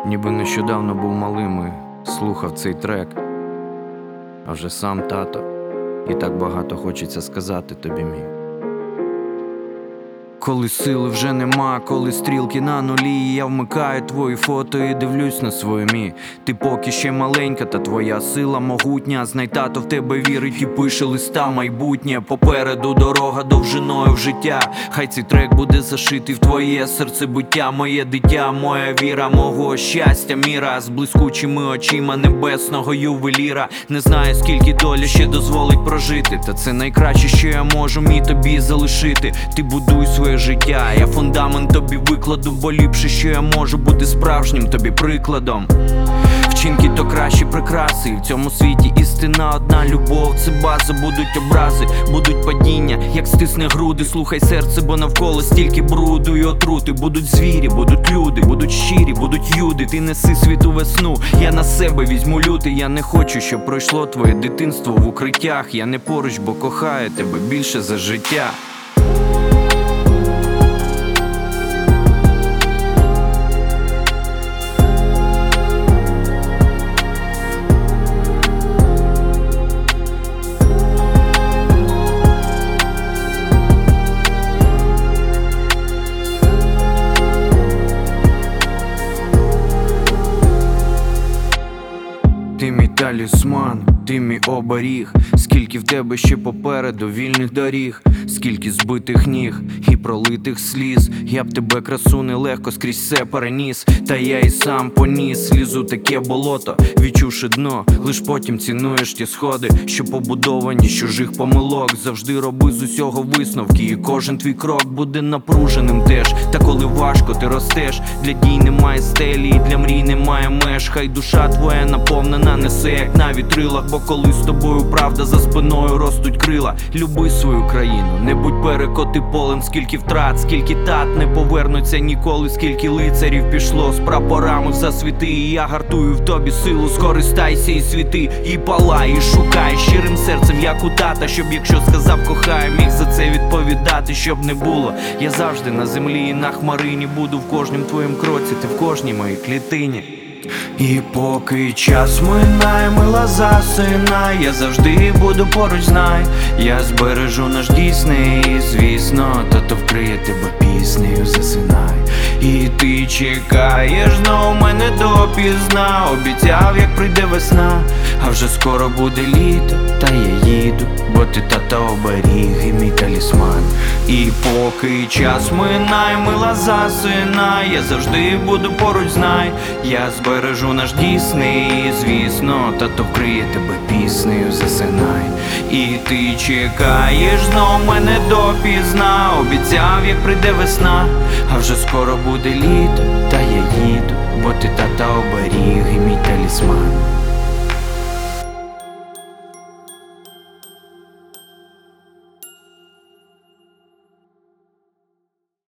Ніби нещодавно був малим і слухав цей трек, а вже сам тато, і так багато хочеться сказати тобі, мій. Коли сили вже нема, коли стрілки на нулі, я вмикаю твої фото і дивлюсь на своє. Ти поки ще маленька, та твоя сила могутня. Знай, тато в тебе вірить і пише листа майбутнє. Попереду дорога довжиною в життя. Хай цей трек буде зашитий в твоє серцебиття. Моє дитя, моя віра, мого щастя міра. З блискучими очима небесного ювеліра. Не знаю, скільки доля ще дозволить прожити, та це найкраще, що я можу мій тобі залишити. Ти будуй своє життя, я фундамент тобі викладу, бо ліпше, що я можу бути справжнім тобі прикладом. Вчинки то кращі прикраси, і в цьому світі істина одна. Любов це база, будуть образи, будуть падіння, як стисне груди. Слухай серце, бо навколо стільки бруду і отрути. Будуть звірі, будуть люди, будуть щирі, будуть юди. Ти неси світу весну, я на себе візьму лютий. Я не хочу, щоб пройшло твоє дитинство в укриттях. Я не поруч, бо кохаю тебе більше за життя. Ти мій талісман, ти мій оберіг. Скільки в тебе ще попереду вільних доріг, скільки збитих ніг і пролитих сліз. Я б тебе, красу, нелегко скрізь все переніс. Та я і сам поніс слізу таке болото, відчувши дно, лиш потім цінуєш ті сходи, що побудовані з чужих помилок. Завжди роби з усього висновки, і кожен твій крок буде напруженим теж. Та коли важко ти ростеш, для дій немає стелі, і для мрій немає меж. Хай душа твоя наповнена несе, як на вітрилах, бо коли з тобою правда, за спиною ростуть крила. Люби свою країну, не будь перекоти полем. Скільки втрат, скільки тат не повернуться ніколи. Скільки лицарів пішло з прапорами в засвіти. І я гартую в тобі силу, скористайся і світи. І палай, і шукай щирим серцем, як у тата. Щоб якщо сказав кохаю, міг за це відповідати. Щоб не було, я завжди на землі і на хмарині. Буду в кожнім твоїм кроці, ти в кожній моїй клітині. І поки час минає, мила засинай, я завжди буду поруч, знай. Я збережу наш дійсний, і звісно, тато вкриє тебе піснею, засинай. І ти чекаєш знов мене допізна. Обіцяв, як прийде весна, а вже скоро буде літо, та я їду, бо ти тата оберіг і мій талісман. І поки час минає, мила засинай, я завжди буду поруч, знай. Я збережу наш дійсний, і звісно, тато вкриє тебе піснею, засинай. І ти чекаєш знов мене допізна. Обіцяв, як прийде весна, а вже скоро буде літо, та я їду, бо ти тата оберіг і